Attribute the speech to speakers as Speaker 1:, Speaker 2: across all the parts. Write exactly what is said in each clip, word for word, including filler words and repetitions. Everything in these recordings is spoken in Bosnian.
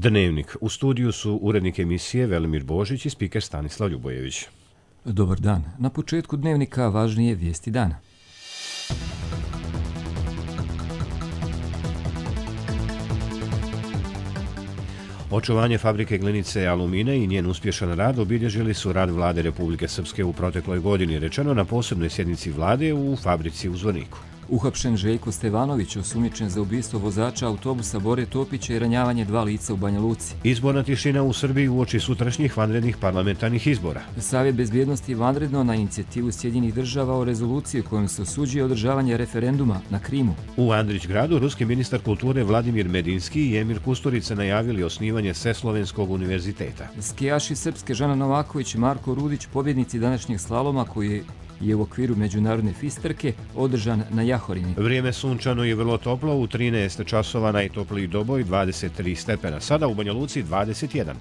Speaker 1: Dnevnik. U studiju su urednik emisije Velimir Božić i spiker Stanislav Ljubojević.
Speaker 2: Dobar dan. Na početku Dnevnika važnije vijesti dana.
Speaker 1: Očuvanje fabrike glinice Alumina i njen uspješan rad obilježili su rad Vlade Republike Srpske u protekloj godini, rečeno na posebnoj sjednici Vlade u fabrici u Zvorniku.
Speaker 2: Uhapšen Željko Stevanović, osumnjičen za ubistvo vozača autobusa Bore Topića i ranjavanje dva lica u Banja Luci.
Speaker 1: Izborna tišina u Srbiji uoči sutrašnjih vanrednih parlamentarnih izbora.
Speaker 2: Savjet bezbjednosti vanredno na inicijativu Sjedinjenih država o rezoluciji kojom se osuđuje održavanje referenduma na Krimu.
Speaker 1: U Andrićgradu ruski ministar kulture Vladimir Medinski i Emir Kusturica najavili osnivanje Sveslovenskog univerziteta.
Speaker 2: Skijaši srpske Žana Novaković i Marko Rudić, pobjednici današnjeg slaloma koji je u okviru međunarodne fisterke održan na Jahorini.
Speaker 1: Vrijeme sunčano i vrlo toplo, u trinaest časova najtopliji Doboj dvadeset tri stepena, sada u Banja Luci dvadeset jedan.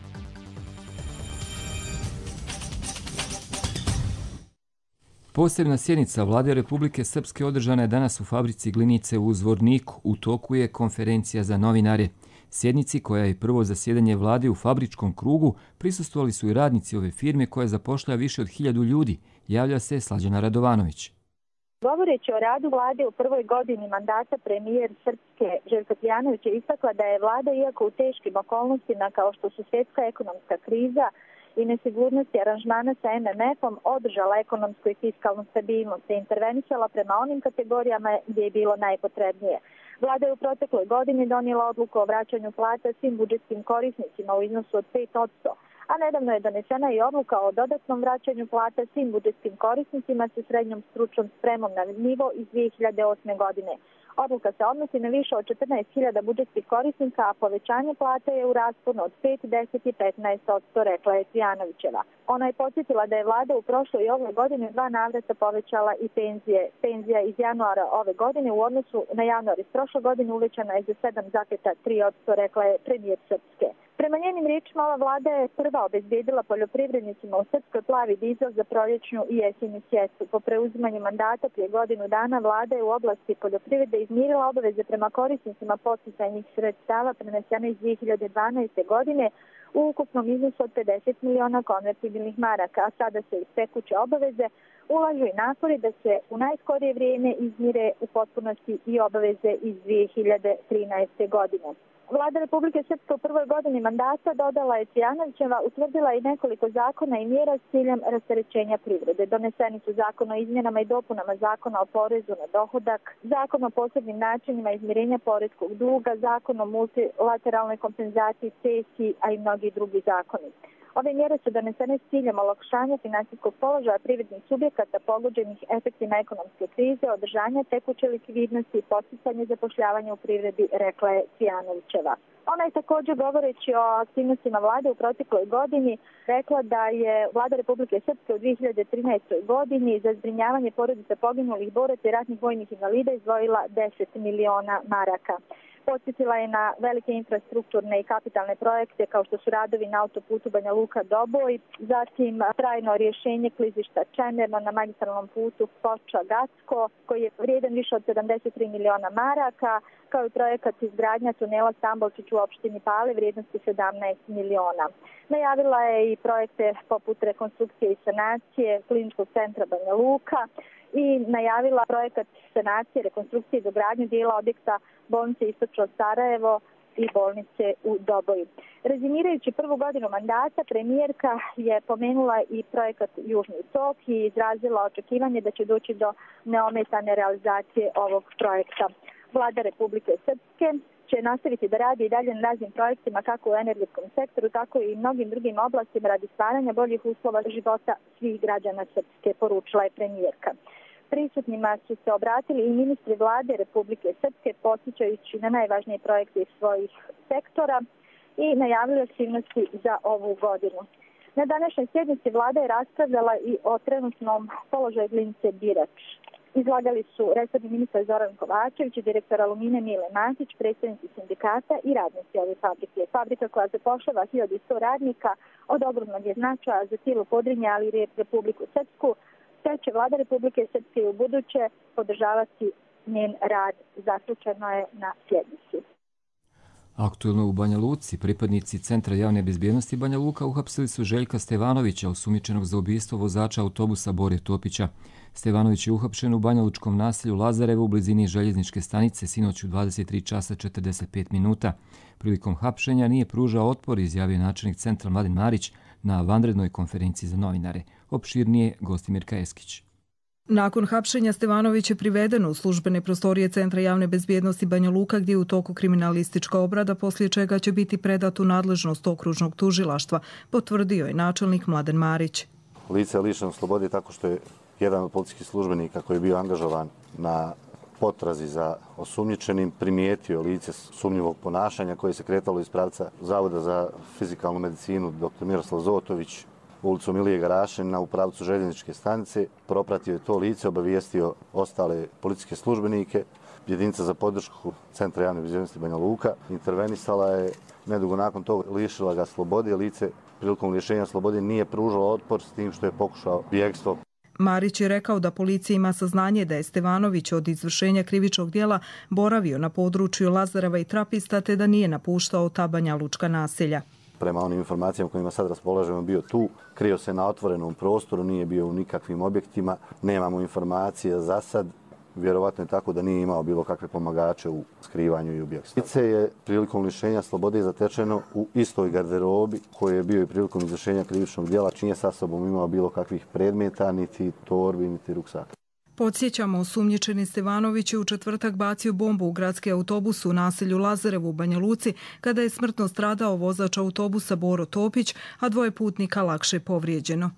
Speaker 2: Posebna sjednica Vlade Republike Srpske održana je danas u fabrici glinice u Zvorniku. U toku je konferencija za novinare. Sjednici, koja je prvo zasjedanje Vlade u fabričkom krugu, prisustvovali su i radnici ove firme koja zapošlja više od hiljadu ljudi, javlja se Slađana Radovanović.
Speaker 3: Govoreći o radu Vlade u prvoj godini mandata, premijer Srpske Željko Tijanović je istakla da je Vlada, iako u teškim okolnostima kao što su svjetska ekonomska kriza i nesigurnosti aranžmana sa em em efom, održala ekonomsku i fiskalnu stabilnost te intervenisala prema onim kategorijama gdje je bilo najpotrebnije. Vlada je u protekloj godini donijela odluku o vraćanju plata svim budžetskim korisnicima u iznosu od pet posto, a nedavno je donesena i odluka o dodatnom vraćanju plata svim budžetskim korisnicima sa srednjom stručnom spremom na nivo iz dvije hiljade osme. godine. Odluka se odnosi na više od četrnaest hiljada budžetskih korisnika, a povećanje plata je u rasponu od pet, deset i petnaest posto, rekla je Tijanovićeva. Ona je podsjetila da je Vlada u prošloj i ovoj godini dva navrata povećala i penzije. Penzija iz januara ove godine u odnosu na januar iz prošle godine uvećana je za sedam zarez tri posto, rekla je premijer Srpske. Prema njenim riječima, ova Vlada je prva obezbijedila poljoprivrednicima u Srpskoj plavi dizel za proljećnu i jesenju sjetvu. Po preuzimanju mandata prije godinu dana Vlada je u oblasti poljoprivrede izmirila obaveze prema korisnicima podsticajnih sredstava prenesene iz dvije hiljade dvanaeste. godine u ukupnom iznosu od pedeset miliona konvertibilnih maraka, a sada se iz tekuće obaveze ulažu i napori da se u najskorije vrijeme izmire u potpunosti i obaveze iz dvije hiljade trinaeste. godine. Vlada Republike Srpske u prvoj godini mandata, dodala je Tijanovićeva, utvrdila i nekoliko zakona i mjera s ciljem rasterećenja privrede. Doneseni su zakon o izmjenama i dopunama zakona o porezu na dohodak, zakon o posebnim načinima izmirenja poreskog duga, zakon o multilateralnoj kompenzaciji cesiji, a i mnogi drugi zakoni. Ove mjere su donesene s ciljem olakšanja finansijskog položaja privrednih subjekata pogođenih efektima ekonomske krize, održanja tekuće likvidnosti i podsticanje zapošljavanja u privredi, rekla je Tijanovićeva. Ona je također, govoreći o aktivnostima Vlade u protekloj godini, rekla da je Vlada Republike Srpske u dvije hiljade trinaestoj. godini za zbrinjavanje porodica poginulih boraca i ratnih vojnih invalida izdvojila deset miliona maraka. Podsjetila je na velike infrastrukturne i kapitalne projekte kao što su radovi na autoputu Banja Luka-Doboj, zatim trajno rješenje klizišta Čemerno na magistralnom putu Foča-Gacko koji je vrijedan više od sedamdeset tri miliona maraka, kao i projekat izgradnja tunela Stambolčić u opštini Pale vrijednosti sedamnaest miliona. Najavila je i projekte poput rekonstrukcije i sanacije Kliničkog centra Banja Luka i najavila projekat sanacije, rekonstrukcije i dogradnje dijela objekta bolnice Istočno Sarajevo i bolnice u Doboju. Rezimirajući prvu godinu mandata, premijerka je pomenula i projekat Južni tok i izrazila očekivanje da će doći do neometane realizacije ovog projekta. Vlada Republike Srpske će nastaviti da radi i dalje na raznim projektima kako u energetskom sektoru, tako i mnogim drugim oblastima radi stvaranja boljih uslova života svih građana Srpske, poručila je premijerka. Prisutnima su se obratili i ministri Vlade Republike Srpske, podsjećajući na najvažnije projekte iz svojih sektora i najavili aktivnosti za ovu godinu. Na današnjoj sjednici Vlada je raspravljala i o trenutnom položaju glinice Birač. Izlagali su resorni ministar Zoran Kovačević i direktor Alumine Mile Matić, predstavnici sindikata i radnici ove fabrike. Fabrika koja zapošljava hiljadu sto radnika od ogromnog je značaja za cijelu Podrinje, ali i Republiku Srpsku, te će Vlada Republike Srpske u buduće podržavati njen rad, zaključeno je na sjednici.
Speaker 2: Aktuelno u Banja Luci, pripadnici Centra javne bezbjednosti Banja Luka uhapsili su Željka Stevanovića, osumnjičenog za ubistvo vozača autobusa Bore Topića. Stevanović je uhapšen u banjalučkom naselju Lazarevo u blizini željezničke stanice sinoć u dvadeset tri časa četrdeset pet minuta. Prilikom hapšenja nije pružao otpor, izjavio načelnik centra Mladen Marić na vanrednoj konferenciji za novinare. Opširnije Gostimir Kajeskić.
Speaker 4: Nakon hapšenja Stevanović je priveden u službene prostorije Centra javne bezbjednosti Banja Luka gdje je u toku kriminalistička obrada, poslije čega će biti predat u nadležnost okružnog tužilaštva, potvrdio je načelnik Mladen Marić.
Speaker 5: Lice je lišeno slobode tako što je jedan od policijskih službenika koji je bio angažovan na potrazi za osumnjičenim primijetio lice sumnjivog ponašanja koje se kretalo iz pravca Zavoda za fizikalnu medicinu dr. Miroslav Zotović ulicom Ilije Garašina u pravcu željezničke stanice. Propratio je to lice, obavijestio ostale policijske službenike. Jedinica za podršku Centra javne bezbjednosti Banja Luka intervenisala je, nedugo nakon toga lišila ga slobode. Lice prilikom lišenja slobode nije pružalo otpor s tim što je pokušao bjegstvo.
Speaker 4: Marić je rekao da policija ima saznanje da je Stevanović od izvršenja krivičnog djela boravio na području Lazareva i Trapista te da nije napuštao ta banjalučka naselja.
Speaker 5: Prema onim informacijama kojima sad raspolažemo bio tu, krio se na otvorenom prostoru, nije bio u nikakvim objektima, nemamo informacije za sad. Vjerovatno je tako da nije imao bilo kakve pomagače u skrivanju i u bjegstvu. Lice je prilikom lišenja slobode zatečeno u istoj garderobi koje je bio i prilikom izvršenja krivičnog djela, čije sa sobom imao bilo kakvih predmeta, niti torbi, niti ruksaka.
Speaker 4: Podsjećamo, osumnjičeni Stevanović je u četvrtak bacio bombu u gradski autobus u naselju Lazarevu u Banja Luci kada je smrtno stradao vozač autobusa Boro Topić, a dvoje putnika lakše povrijeđeno.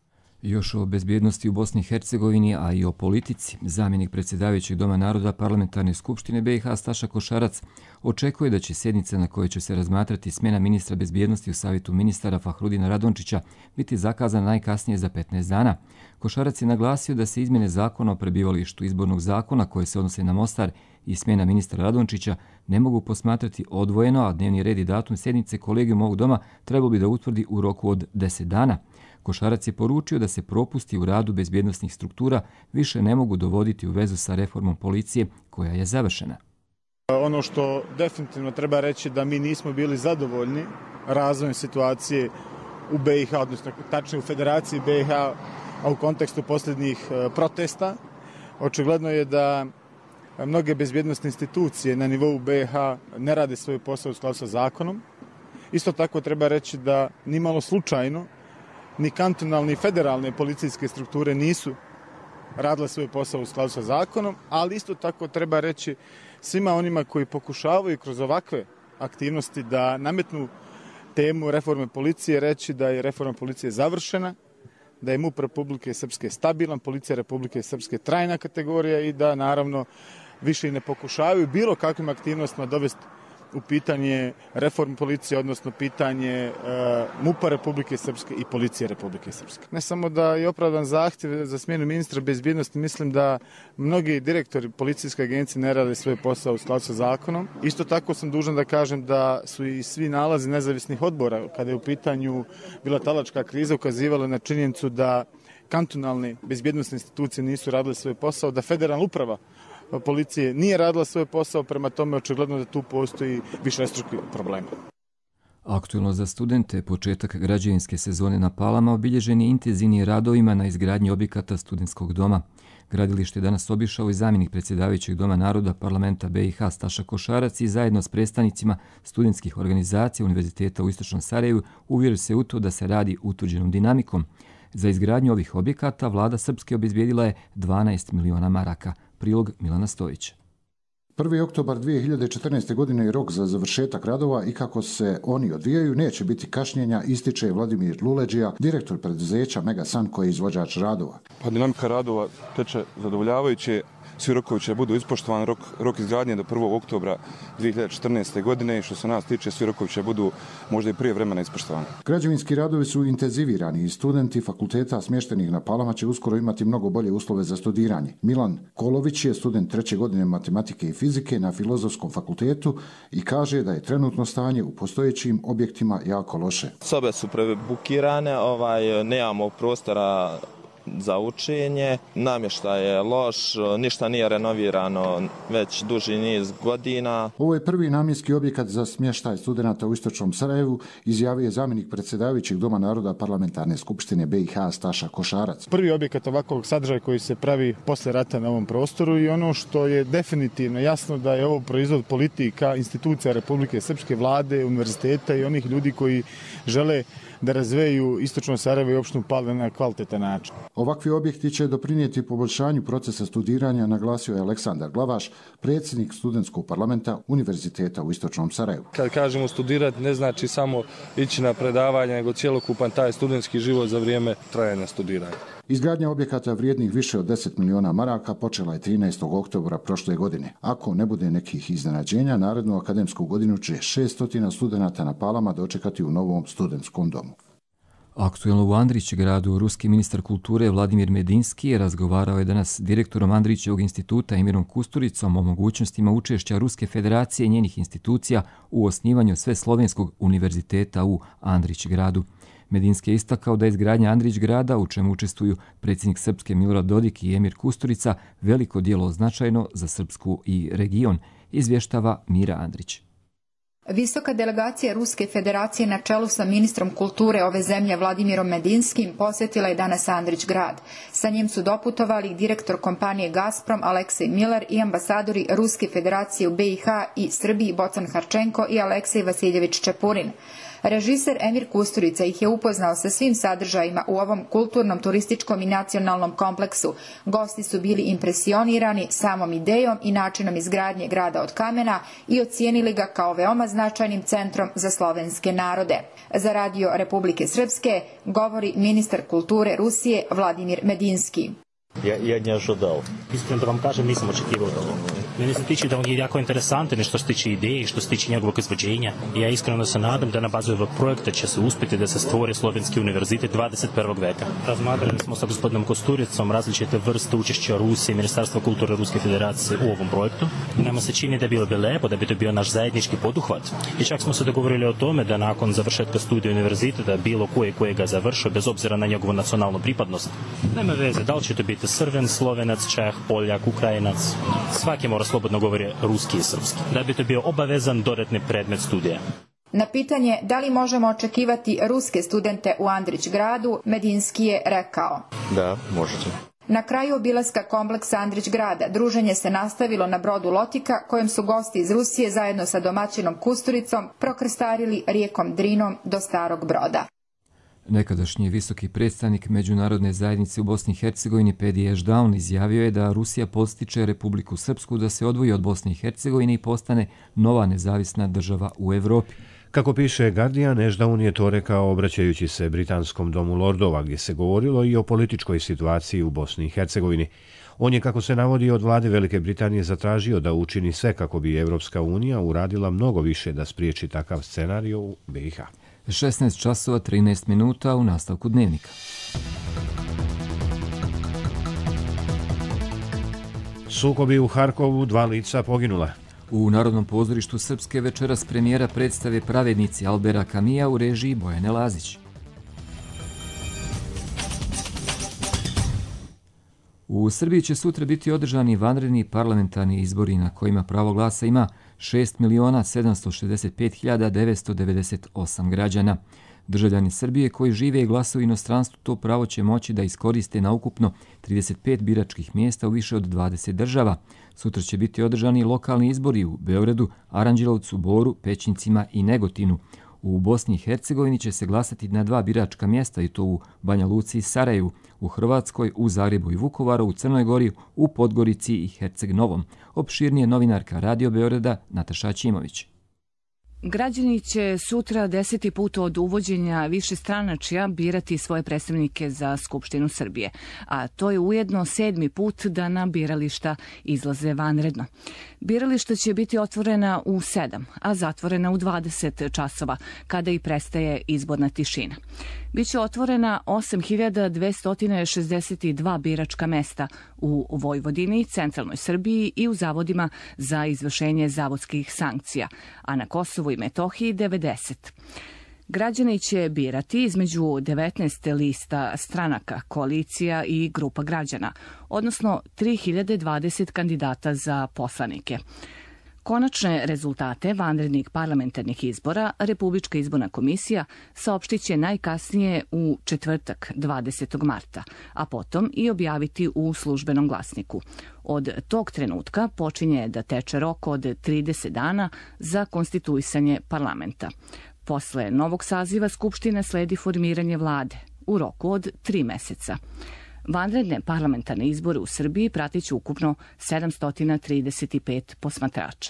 Speaker 2: Još o bezbjednosti u Bosni i Hercegovini, a i o politici, zamjenik predsjedavajućeg Doma naroda Parlamentarne skupštine B i H Staša Košarac očekuje da će sjednica na kojoj će se razmatrati smjena ministra bezbjednosti u savjetu ministara Fahrudina Radončića biti zakazana najkasnije za petnaest dana. Košarac je naglasio da se izmjene zakona o prebivalištu izbornog zakona koje se odnose na Mostar i smjena ministra Radončića ne mogu posmatrati odvojeno, a dnevni red i datum sjednice kolegijum ovog doma trebalo bi da utvrdi u roku od deset dana. Košarac je poručio da se propusti u radu bezbjednosnih struktura više ne mogu dovoditi u vezu sa reformom policije koja je završena.
Speaker 6: Ono što definitivno treba reći da mi nismo bili zadovoljni razvojem situacije u B i H, odnosno tačnije u Federaciji B i H, a u kontekstu posljednjih protesta. Očigledno je da mnoge bezbjednosne institucije na nivou B i H ne rade svoj posao u skladu sa zakonom. Isto tako treba reći da nimalo slučajno ni kantonalne ni federalne policijske strukture nisu radile svoj posao u skladu sa zakonom, ali isto tako treba reći svima onima koji pokušavaju kroz ovakve aktivnosti da nametnu temu reforme policije, reći da je reforma policije završena, da je MUP Republike Srpske stabilan, policija Republike Srpske trajna kategorija i da naravno više i ne pokušavaju bilo kakvim aktivnostima dovesti u pitanje reforme policije, odnosno pitanje uh, MUP-a Republike Srpske i policije Republike Srpske. Ne samo da je opravdan zahtjev za smjenu ministra bezbjednosti, mislim da mnogi direktori policijske agencije ne rade svoj posao u skladu sa zakonom. Isto tako sam dužan da kažem da su i svi nalazi nezavisnih odbora, kada je u pitanju bila talačka kriza, ukazivali na činjenicu da kantonalne bezbjednosne institucije nisu radile svoj posao, da federalna uprava policije nije radila svoj posao, prema tome očigledno da tu postoji višestruki problemi.
Speaker 2: Aktuelno za studente, početak građevinske sezone na Palama obilježen je intenzivnim radovima na izgradnji objekata studentskog doma. Gradilište je danas obišao i zamjenik predsjedavajućeg Doma naroda Parlamenta B i H Staša Košarac i zajedno s predstavnicima studentskih organizacija Univerziteta u Istočnom Sarajevu uvjerili se u to da se radi utvrđenom dinamikom. Za izgradnju ovih objekata vlada Srpske obezbijedila je dvanaest miliona maraka. Prilog Milana Stojića.
Speaker 7: prvi oktobar dvije hiljade četrnaeste. godine je rok za završetak radova i kako se oni odvijaju neće biti kašnjenja, ističe Vladimir Luleđija, direktor preduzeća Megasan koji je izvođač radova.
Speaker 8: Pa dinamika radova teče zadovoljavajuće. Svi rokovi će budu ispoštovani, rok, rok izgradnje do prvog oktobra dvije hiljade četrnaeste. godine i što se nas tiče svi rokovi će budu možda i prije vremena ispoštovani.
Speaker 7: Građevinski radovi su intenzivirani i studenti fakulteta smještenih na Palama će uskoro imati mnogo bolje uslove za studiranje. Milan Kolović je student treće godine matematike i fizike na Filozofskom fakultetu i kaže da je trenutno stanje u postojećim objektima jako loše.
Speaker 9: Sobe su prebukirane, ovaj, nemamo prostora za učenje. Namještaj je loš, ništa nije renovirano već duži niz godina.
Speaker 7: Ovo je prvi namjenski objekat za smještaj studenata u istočnom Sarajevu, izjavio je zamjenik predsjedavajućeg Doma naroda Parlamentarne skupštine B i H Staša Košarac.
Speaker 6: Prvi objekat ovakvog sadržaja koji se pravi posle rata na ovom prostoru i ono što je definitivno jasno da je ovo proizvod politika, institucija Republike Srpske, vlade, univerziteta i onih ljudi koji žele da razveju istočno Sarajevo i opštinu Pale na kvalitetan način.
Speaker 7: Ovakvi objekti će doprinijeti poboljšanju procesa studiranja, naglasio je Aleksandar Glavaš, predsjednik studentskog parlamenta Univerziteta u istočnom Sarajevu.
Speaker 10: Kad kažemo studirati, ne znači samo ići na predavanje, nego cjelokupan taj studentski život za vrijeme trajanja studiranja.
Speaker 7: Izgradnja objekata vrijednih više od deset miliona maraka počela je trinaestog oktobra prošle godine. Ako ne bude nekih iznenađenja, narednu akademsku godinu će šesto studenata na Palama dočekati u novom studentskom domu.
Speaker 2: Aktuelno u Andrićgradu ruski ministar kulture Vladimir Medinski razgovarao je danas s direktorom Andrićevog instituta Emirom Kusturicom o mogućnostima učešća Ruske federacije i njenih institucija u osnivanju Sveslovenskog univerziteta u Andrićgradu. Medinski je istakao da je izgradnja Andrićgrada, u čemu učestvuju predsjednik Srpske Milorad Dodik i Emir Kusturica, veliko djelo značajno za Srpsku i region, izvještava Mira Andrić.
Speaker 11: Visoka delegacija Ruske federacije na čelu sa ministrom kulture ove zemlje Vladimirom Medinskim posjetila je danas Andrićgrad. Sa njim su doputovali direktor kompanije Gazprom Aleksej Milar i ambasadori Ruske federacije u B i H i Srbiji Bocan Harčenko i Aleksej Vasiljević Čepurin. Režiser Emir Kusturica ih je upoznao sa svim sadržajima u ovom kulturnom, turističkom i nacionalnom kompleksu. Gosti su bili impresionirani samom idejom i načinom izgradnje grada od kamena i ocijenili ga kao veoma značajnim centrom za slovenske narode. Za Radio Republike Srpske govori ministar kulture Rusije Vladimir Medinski.
Speaker 12: Ja, ja ne ожидал. Iskreno da vam kažem, nisam očekivao da ovo. Meni se tiče da on je jako interesantan što se tiče ideje i što se tiče njegovog izvođenja. Ja iskreno se nadam da na bazi ovog projekta će se uspjeti da se stvori Slovenski univerzitet dvadeset prvog veka. Razmatrali smo sa gospodinom Kosturicom različite vrste učešća Rusije i Ministarstva kulture Ruske federacije u ovom projektu. Nama se čini da bilo bi lepo da bi to bio naš zajednički poduhvat. I čak smo se dogovorili o tome da nakon završetka studija univerziteta bilo koje koje ga završio, bez obzira na njegovu nacionalnu pripadnost. Nema veze, da li će to biti Srben, Slovenac, Čeh, Poljak, Ukrajinac. Svaki mora slobodno govori ruski i srpski. Da bi to bio obavezan dodatni predmet studija.
Speaker 11: Na pitanje da li možemo očekivati ruske studente u Andrićgradu, Medinski je rekao.
Speaker 12: Da, možete.
Speaker 11: Na kraju obilaska kompleksa Andrićgrada druženje se nastavilo na brodu Lotika, kojem su gosti iz Rusije zajedno sa domaćinom Kusturicom prokrstarili rijekom Drinom do Starog Broda.
Speaker 2: Nekadašnji visoki predstavnik međunarodne zajednice u Bosni i Hercegovini Pedi Ešdaun izjavio je da Rusija podstiče Republiku Srpsku da se odvoji od Bosne i Hercegovine i postane nova nezavisna država u Evropi.
Speaker 1: Kako piše Guardian, Ešdaun je to rekao obraćajući se Britanskom domu lordova, gdje se govorilo i o političkoj situaciji u Bosni i Hercegovini. On je, kako se navodi, od vlade Velike Britanije zatražio da učini sve kako bi Evropska unija uradila mnogo više da spriječi takav scenarij u B i H.
Speaker 2: šesnaest časova trinaest minuta u nastavku dnevnika.
Speaker 1: Sukobi u Harkovu, dva lica poginula.
Speaker 2: U Narodnom pozorištu Srpske večeras premijera predstave Pravednici Albera Kamija u režiji Bojane Lazić. U Srbiji će sutra biti održani vanredni parlamentarni izbori na kojima pravo glasa ima šest miliona sedamsto šezdeset pet hiljada devetsto devedeset osam građana. Državljani Srbije koji žive i glasuju u inostranstvu to pravo će moći da iskoriste na ukupno trideset pet biračkih mjesta u više od dvadeset država. Sutra će biti održani lokalni izbori u Beogradu, Aranđelovcu, Boru, Pećincima i Negotinu. U Bosni i Hercegovini će se glasati na dva biračka mjesta i to u Banja Luci i Sarajevu, u Hrvatskoj, u Zagrebu i Vukovaru, u Crnoj Gori, u Podgorici i Herceg Novom. Opširnije novinarka Radio Beograda Nataša Ćimović.
Speaker 13: Građani će sutra deseti put od uvođenja višestranačja birati svoje predstavnike za Skupštinu Srbije, a to je ujedno sedmi put da na birališta izlaze vanredno. Birališta će biti otvorena u sedam, a zatvorena u dvadeset časova, kada i prestaje izborna tišina. Biće otvorena osam hiljada dvesta šezdeset dva biračka mesta u Vojvodini, centralnoj Srbiji i u zavodima za izvršenje zavodskih sankcija, a na Kosovu i Metohiji devedeset. Građani će birati između devetnaest lista stranaka, koalicija i grupa građana, odnosno tri hiljade dvadeset kandidata za poslanike. Konačne rezultate vanrednih parlamentarnih izbora Republička izborna komisija saopštit će najkasnije u četvrtak dvadesetog marta, a potom i objaviti u službenom glasniku. Od tog trenutka počinje da teče rok od trideset dana za konstituisanje parlamenta. Posle novog saziva Skupštine sledi formiranje vlade u roku od tri meseca. Vanredne parlamentarne izbore u Srbiji pratit će ukupno sedamsto trideset pet posmatrača.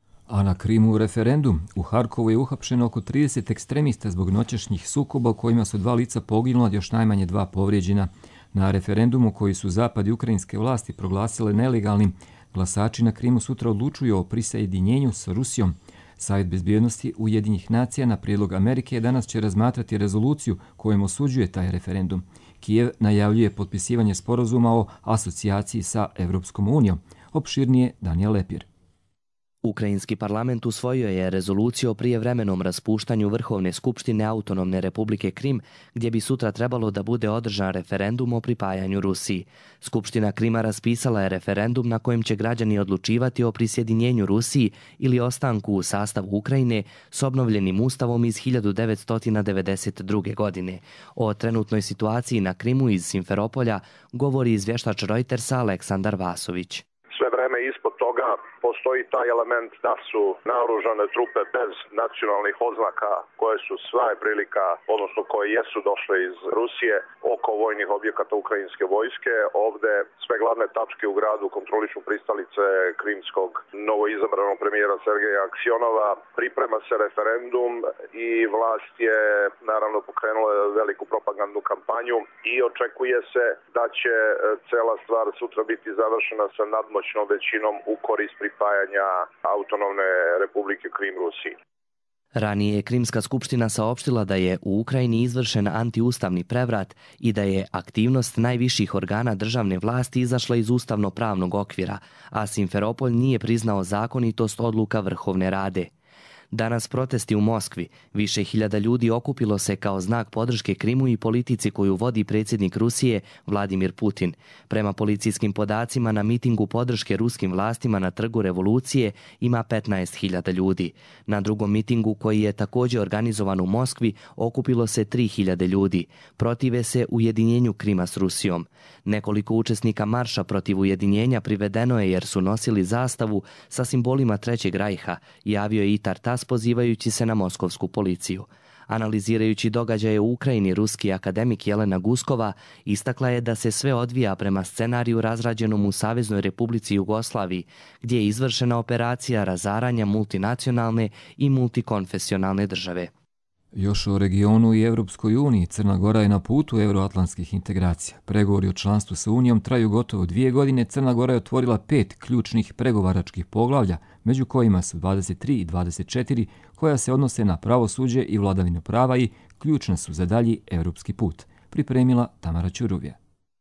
Speaker 2: A na Krimu referendum. U Harkovu je uhapšeno oko trideset ekstremista zbog noćašnjih sukoba u kojima su dva lica poginula, još najmanje dva povrijeđena. Na referendumu koji su zapad i ukrajinske vlasti proglasile nelegalnim, glasači na Krimu sutra odlučuju o prisajedinjenju sa Rusijom. Savjet bezbjednosti Ujedinjenih nacija na prijedlog Amerike danas će razmatrati rezoluciju kojom osuđuje taj referendum. Kijev najavljuje potpisivanje sporazuma o asocijaciji sa Evropskom unijom. Opširnije Danijel Lepir.
Speaker 14: Ukrajinski parlament usvojio je rezoluciju o prijevremenom raspuštanju Vrhovne skupštine Autonomne republike Krim, gdje bi sutra trebalo da bude održan referendum o pripajanju Rusiji. Skupština Krima raspisala je referendum na kojem će građani odlučivati o prisjedinjenju Rusiji ili ostanku u sastavu Ukrajine s obnovljenim ustavom iz hiljadu devetsto devedeset druge. godine. O trenutnoj situaciji na Krimu iz Simferopolja govori izvještač Reutersa Aleksandar Vasović.
Speaker 15: Sve vreme ispod toga postoji taj element da su naoružane trupe bez nacionalnih oznaka koje su sva prilika, odnosno koje jesu došle iz Rusije oko vojnih objekata ukrajinske vojske. Ovde sve glavne tačke u gradu kontrolišu pristalice krimskog novoizabranog premijera Sergeja Aksionova. Priprema se referendum i vlast je naravno pokrenula veliku propagandnu kampanju i očekuje se da će cela stvar sutra biti završena sa nadmoćnom većinom u korist pripajanja Autonomne republike Krim Rusiji.
Speaker 14: Ranije je Krimska skupština saopštila da je u Ukrajini izvršen antiustavni prevrat i da je aktivnost najviših organa državne vlasti izašla iz ustavno-pravnog okvira, a Simferopolj nije priznao zakonitost odluka Vrhovne Rade. Danas protesti u Moskvi. Više hiljada ljudi okupilo se kao znak podrške Krimu i politici koju vodi predsjednik Rusije Vladimir Putin. Prema policijskim podacima na mitingu podrške ruskim vlastima na Trgu Revolucije ima petnaest hiljada ljudi. Na drugom mitingu koji je također organizovan u Moskvi okupilo se tri hiljade ljudi. Protive se ujedinjenju Krima s Rusijom. Nekoliko učesnika marša protiv ujedinjenja privedeno je jer su nosili zastavu sa simbolima Trećeg rajha, javio je i Tartas pozivajući se na moskovsku policiju. Analizirajući događaje u Ukrajini, ruski akademik Jelena Guskova istakla je da se sve odvija prema scenariju razrađenom u Saveznoj Republici Jugoslaviji, gdje je izvršena operacija razaranja multinacionalne i multikonfesionalne države.
Speaker 2: Još o regionu i Evropskoj uniji. Crna Gora je na putu euroatlantskih integracija. Pregovori o članstvu sa Unijom traju gotovo dvije godine. Crna Gora je otvorila pet ključnih pregovaračkih poglavlja, među kojima su dvadeset tri i dvadeset četiri, koja se odnose na pravosuđe i vladavinu prava i ključna su za dalji evropski put. Pripremila Tamara Ćuruvija.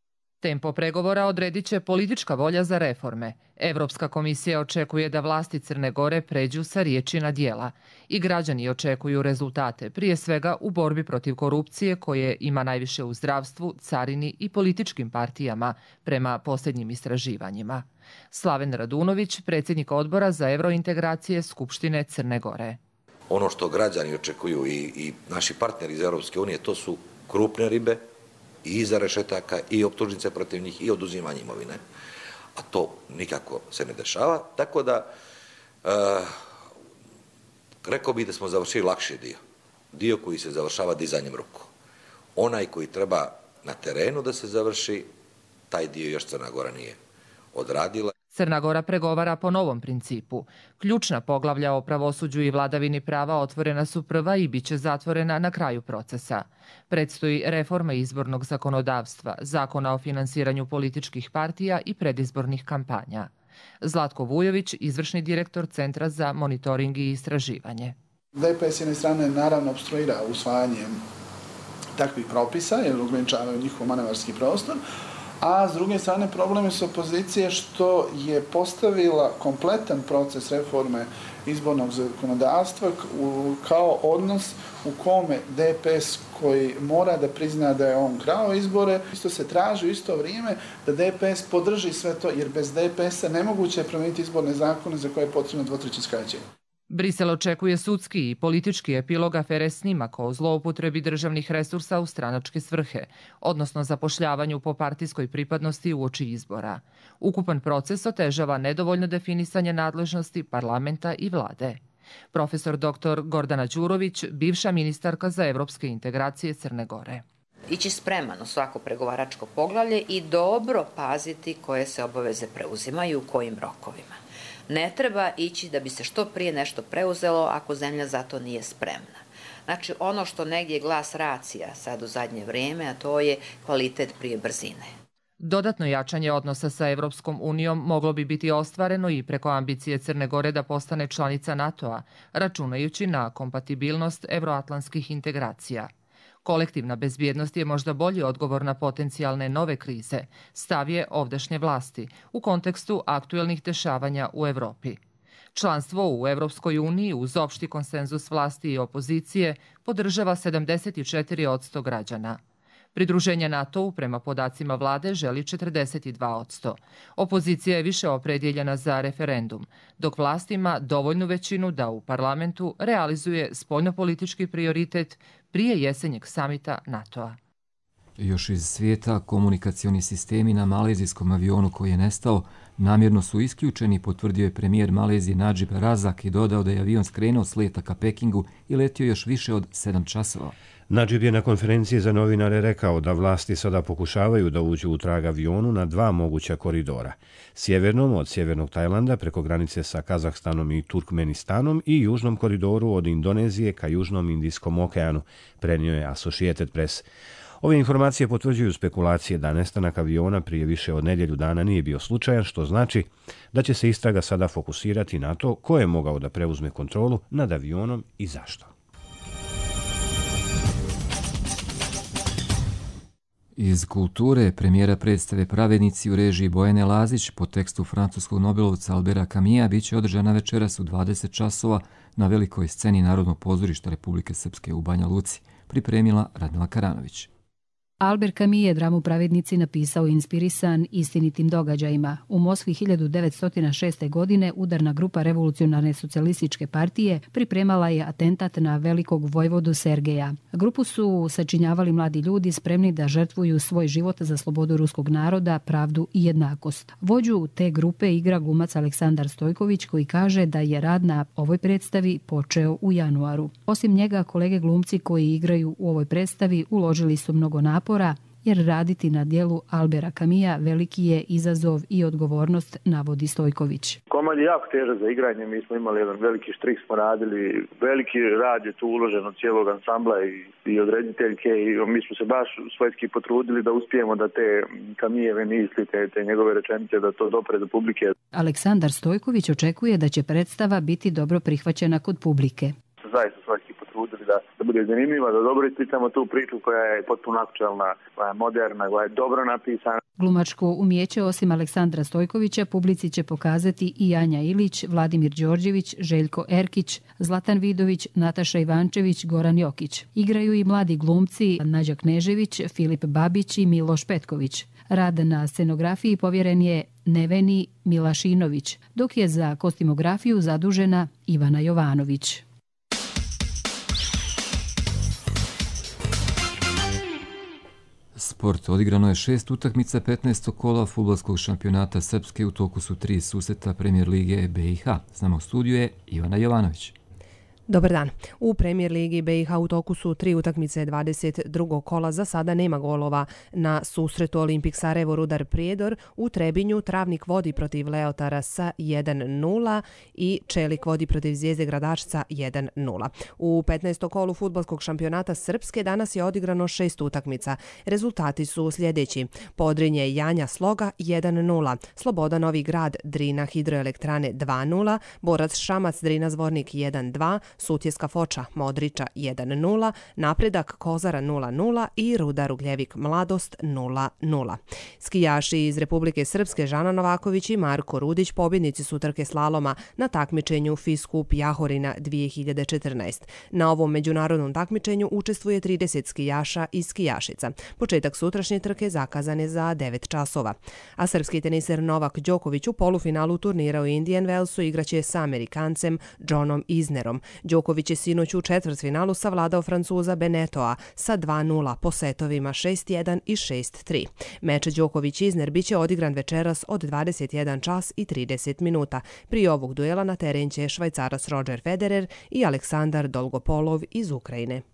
Speaker 16: Tempo pregovora odredit će politička volja za reforme. Evropska komisija očekuje da vlasti Crne Gore pređu sa riječi na djela i građani očekuju rezultate, prije svega u borbi protiv korupcije koje ima najviše u zdravstvu, carini i političkim partijama prema posljednjim istraživanjima. Slaven Radunović, predsjednik odbora za evrointegracije Skupštine Crne Gore.
Speaker 17: Ono što građani očekuju i, i naši partneri iz Europske unije, to su krupne ribe, i iza rešetaka, i optužnice protiv njih, i oduzimanje imovine. A to nikako se ne dešava. Tako da, e, rekao bih da smo završili lakši dio. Dio koji se završava dizanjem ruku. Onaj koji treba na terenu da se završi, taj dio još Crna Gora nije odradila.
Speaker 16: Crna Gora pregovara po novom principu. Ključna poglavlja o pravosuđu i vladavini prava otvorena su prva i bit će zatvorena na kraju procesa. Predstoji reforma izbornog zakonodavstva, zakona o finansiranju političkih partija i predizbornih kampanja. Zlatko Vujović, izvršni direktor Centra za monitoring i istraživanje.
Speaker 18: D P s jedne strane naravno obstruira usvajanjem takvih propisa jer ograničavaju njihov manevarski prostor, a s druge strane problem je s opozicije što je postavila kompletan proces reforme izbornog zakonodavstva kao odnos u kome D P S koji mora da prizna da je on krao izbore, isto se traži u isto vrijeme da D P S podrži sve to, jer bez D P S-a nemoguće je promijeniti izborne zakone za koje je potrebno dvotrećinska većina.
Speaker 16: Brisel očekuje sudski i politički epilog afere Snimak o zloupotrebi državnih resursa u stranačke svrhe, odnosno zapošljavanju po partijskoj pripadnosti uoči izbora. Ukupan proces otežava nedovoljno definisanje nadležnosti parlamenta i vlade. Profesor doktor Gordana Đurović, bivša ministarka za evropske integracije Crne Gore.
Speaker 19: Ići spreman u svako pregovaračko poglavlje i dobro paziti koje se obaveze preuzimaju u kojim rokovima. Ne treba ići da bi se što prije nešto preuzelo ako zemlja za to nije spremna. Znači ono što negdje je glas racija sad u zadnje vrijeme, a to je kvalitet prije brzine.
Speaker 16: Dodatno jačanje odnosa sa Evropskom unijom moglo bi biti ostvareno i preko ambicije Crne Gore da postane članica NATO-a, računajući na kompatibilnost evroatlantskih integracija. Kolektivna bezbjednost je možda bolji odgovor na potencijalne nove krize, stav je ovdašnje vlasti u kontekstu aktuelnih dešavanja u Evropi. Članstvo u Evropskoj uniji uz opšti konsenzus vlasti i opozicije podržava sedamdeset četiri posto građana. Pridruženje NATO-u prema podacima vlade želi četrdeset dva posto. Opozicija je više opredjeljena za referendum, dok vlast ima dovoljnu većinu da u parlamentu realizuje spoljnopolitički prioritet prije jesenjeg samita NATO-a.
Speaker 2: Još iz svijeta, komunikacioni sistemi na malezijskom avionu koji je nestao namjerno su isključeni, potvrdio je premijer Malezije Nadžib Razak i dodao da je avion skrenuo s leta ka Pekingu i letio još više od sedam časova.
Speaker 1: Nadžib je na konferenciji za novinare rekao da vlasti sada pokušavaju da uđu u trag avionu na dva moguća koridora. Sjevernom od sjevernog Tajlanda preko granice sa Kazahstanom i Turkmenistanom i južnom koridoru od Indonezije ka južnom Indijskom okeanu, prenio je Associated Press. Ove informacije potvrđuju spekulacije da nestanak aviona prije više od nedjelju dana nije bio slučajan, što znači da će se istraga sada fokusirati na to ko je mogao da preuzme kontrolu nad avionom i zašto.
Speaker 2: Iz kulture premijera predstave Pravednici u režiji Bojane Lazić po tekstu francuskog nobelovca Albera Camusa biće održana večeras u dvadeset časova na velikoj sceni Narodnog pozorišta Republike Srpske u Banja Luci, pripremila Radmila Karanović.
Speaker 20: Albert Camus je dramu Pravednici napisao inspirisan istinitim događajima. U Moskvi hiljadu devetsto šeste. godine udarna grupa Revolucionarne socijalističke partije pripremala je atentat na velikog vojvodu Sergeja. Grupu su sačinjavali mladi ljudi spremni da žrtvuju svoj život za slobodu ruskog naroda, pravdu i jednakost. Vođu te grupe igra glumac Aleksandar Stojković koji kaže da je rad na ovoj predstavi počeo u januaru. Osim njega, kolege glumci koji igraju u ovoj predstavi uložili su mnogo napora, jer raditi na dijelu Albera Camusa veliki je izazov i odgovornost, navodi Stojković.
Speaker 21: Komad je jako težak za igranje, mi smo imali jedan veliki štrih, smo radili, veliki rad je tu uložen od cijelog ansambla i, i od rediteljke i mi smo se baš svojski potrudili da uspijemo da te Camusove misli, te, te njegove rečenice, da to dopre do publike.
Speaker 20: Aleksandar Stojković očekuje da će predstava biti dobro prihvaćena kod publike.
Speaker 21: Zaista svaki potrudili da, da bude zanimljiva, da dobro ispričamo tu priču koja je potpuno aktualna, koja je moderna, koja je dobro napisana.
Speaker 20: Glumačko umjeće osim Aleksandra Stojkovića publici će pokazati i Anja Ilić, Vladimir Đorđević, Željko Erkić, Zlatan Vidović, Nataša Ivančević, Goran Jokić. Igraju i mladi glumci Nađa Knežević, Filip Babić i Miloš Petković. Rad na scenografiji povjeren je Neveni Milašinović, dok je za kostimografiju zadužena Ivana Jovanović.
Speaker 2: Sport. Odigrano je šest utakmica petnaestog kola fudbalskog šampionata Srpske, u toku su tri susreta Premier lige B i H. S nama u studiju je Ivana Jovanović.
Speaker 22: Dobar dan. U Premier ligi B i H u toku su tri utakmice dvadeset drugog kola. Za sada nema golova. Na susretu Olimpik Sarajevo Rudar Prijedor u Trebinju Travnik vodi protiv Leotara sa jedan nula i Čelik vodi protiv Zvijezde Gradačca jedan nula. U petnaestom kolu fudbalskog šampionata Srpske danas je odigrano šest utakmica. Rezultati su sljedeći. Podrinje Janja Sloga jedan nula, Sloboda Novi Grad Drina Hidroelektrane dva nula, Borac Šamac Drina Zvornik jedan dva, Sutjeska Foča Modriča jedan nula, Napredak Kozara nula nula i Rudar Ugljevik Mladost nula nula. Skijaši iz Republike Srpske Žana Novaković i Marko Rudić pobjednici su trke slaloma na takmičenju FISKUP Jahorina dvije hiljade četrnaest. Na ovom međunarodnom takmičenju učestvuje trideset skijaša i skijašica. Početak sutrašnje trke zakazan je za devet časova. A srpski teniser Novak Đoković u polufinalu turnira u Indian Wellsu igraće sa Amerikancem Johnom Isnerom. Đoković je sinoć u četvrtfinalu savladao Francuza Benetoa sa dva nula po setovima šest jedan i šest tri. Meč Đoković-Isner biće odigran večeras od dvadeset jedan čas i trideset minuta. Prije ovog duela na teren će Švajcarac Roger Federer i Aleksandar Dolgopolov iz Ukrajine.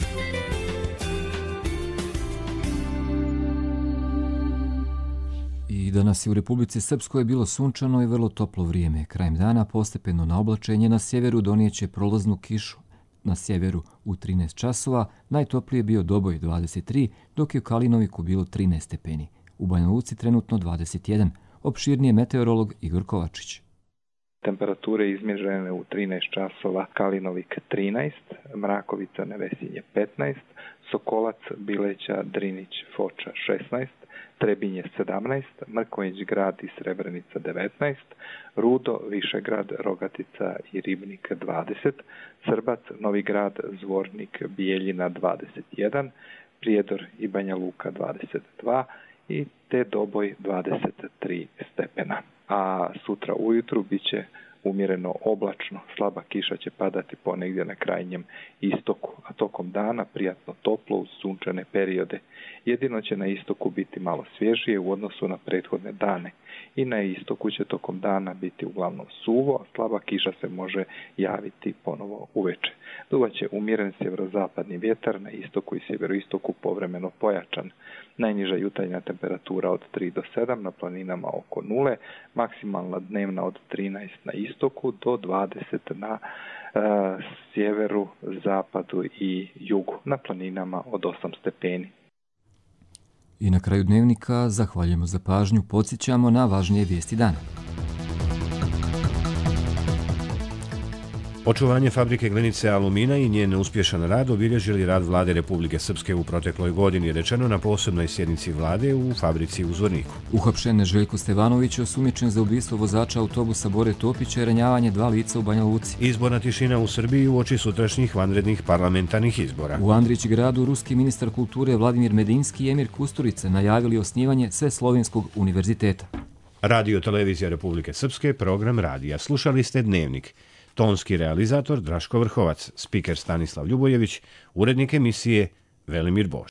Speaker 2: I danas je u Republici Srpskoj bilo sunčano i vrlo toplo vrijeme. Krajem dana postepeno na oblačenje na sjeveru donijeće prolaznu kišu. Na sjeveru u trinaest časova, najtoplije je bio Doboj dvadeset tri, dok je u Kalinoviku bilo trinaest stepeni. U Banja Luci trenutno dvadeset jedan. Opširnije meteorolog Igor Kovačić.
Speaker 3: Temperature izmjeřene u trinaest časova, Kalinovik trinaest, Mrakovica Nevesinje petnaest, Sokolac, Bileća, Drinić, Foča šesnaest, Trebinje sedamnaest, Mrkonjić Grad i Srebrenica devetnaest, Rudo, Višegrad, Rogatica i Ribnik dvadeset, Srbac, Novi Grad, Zvornik, Bijeljina dvadeset jedan, Prijedor i Banja Luka dvadeset dva i te Doboj dvadeset tri stepena. A sutra ujutru bit će umjereno oblačno, slaba kiša će padati ponegdje na krajnjem istoku, a tokom dana prijatno toplo uz sunčane periode. Jedino će na istoku biti malo svježije u odnosu na prethodne dane i na istoku će tokom dana biti uglavnom suvo, a slaba kiša se može javiti ponovo uveče. Duvaće umjeren sjeverozapadni vjetar, na istoku i sjeveroistoku povremeno pojačan. Najniža jutarnja temperatura od tri do sedam, na planinama oko nule, maksimalna dnevna od trinaest na istoku do dvadeset na e, sjeveru, zapadu i jugu, na planinama od osam stepeni.
Speaker 2: I na kraju dnevnika zahvaljujemo za pažnju, podsjećamo na važnije vijesti dana.
Speaker 1: Očuvanje fabrike Glinice Alumina i njen uspješan rad obilježili rad vlade Republike Srpske u protekloj godini, rečeno na posebnoj sjednici vlade u fabrici u Zvorniku.
Speaker 2: Uhapšen je Željko Stevanović, osumnjičen za ubistvo vozača autobusa Bore Topića i ranjavanje dva lica u Banja Luci.
Speaker 1: Izborna tišina u Srbiji uoči sutrašnjih vanrednih parlamentarnih izbora.
Speaker 2: U Andrić gradu ruski ministar kulture Vladimir Medinski i Emir Kusturica najavili osnivanje Sveslovenskog univerziteta.
Speaker 1: Radio Televizija Republike Srpske, program radija. Slušali ste Dnevnik. Tonski realizator Draško Vrhovac, spiker Stanislav Ljubojević, urednik emisije Velimir Boš.